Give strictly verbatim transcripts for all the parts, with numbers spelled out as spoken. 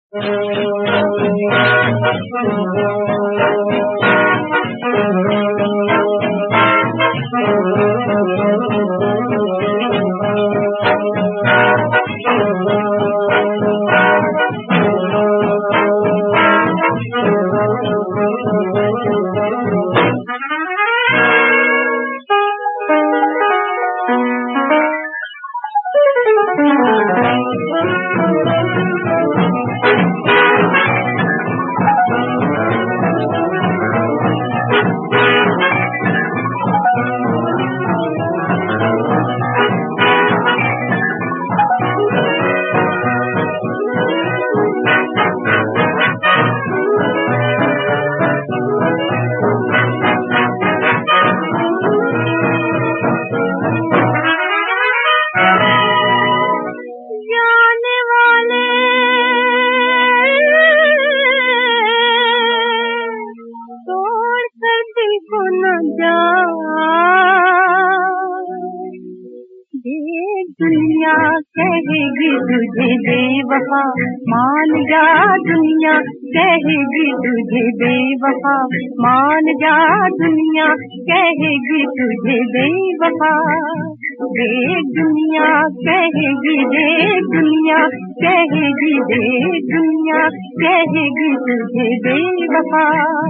दुनिया कहेगी तुझे बेवफा, मान जा दुनिया कहेगी तुझे बेवफा, मान जा दुनिया कहेगी तुझे बेवफा। देख दुनिया कहेगी, देख दुनिया कहेगी, देख दुनिया कहेगी तुझे बेवफा।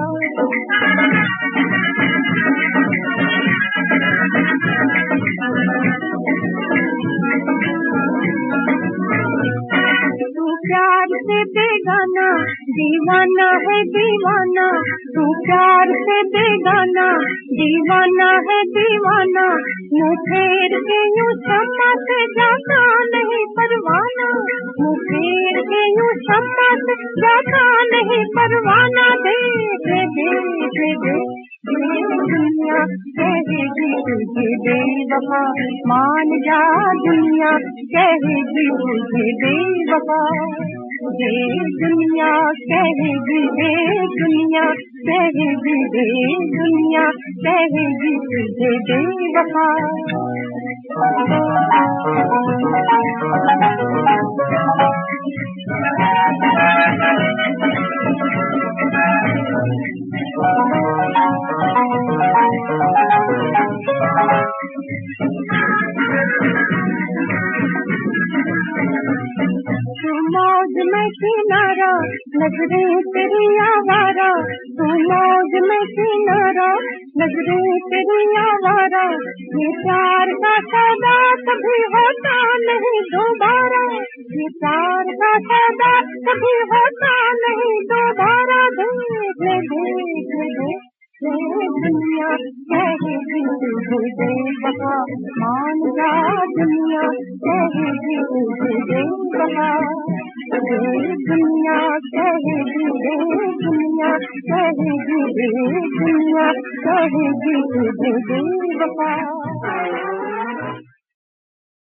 प्यार से बेगाना दीवाना है दीवाना, तू प्यार से बेगाना दीवाना है दीवाना। मुँह फेर के यूँ शम्मा से जाता नहीं परवाना, मुँह फेर के यूँ शम्मा से जाता नहीं परवाना। देख देख देख दुनिया कहेगी तुझे बेवफा, मान जा दुनिया कहेगी तुझे बेवफा। दे दुनिया कहेगी, दे दुनिया कहेगी, दे दुनिया कहेगी तुझे बेवफा। मौज में किनारा नजरें तेरी आवारा, तू मौज में किनारा नजरें तेरी आवारा। ये प्यार का सौदा कभी होता नहीं दोबारा, ये प्यार का सौदा कभी होता नहीं दोबारा। देख देख देख दुनिया कहेगी तुझे बेवफा, मान जा दुनिया कहेगी तुझे बेवफा। दुनिया कहेगी, दुनिया कहेगी, दुनिया कहेगी तुझे बेवफा।